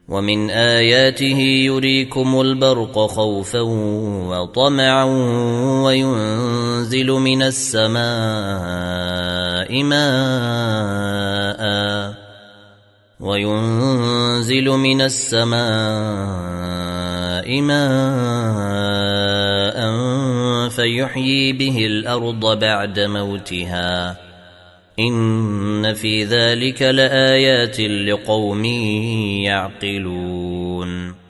ومن آياته يريكم البرق خوفا وطمعا وينزل من السماء ماء فيحيي به الأرض بعد موتها إن في ذلك لآيات لقوم يعقلون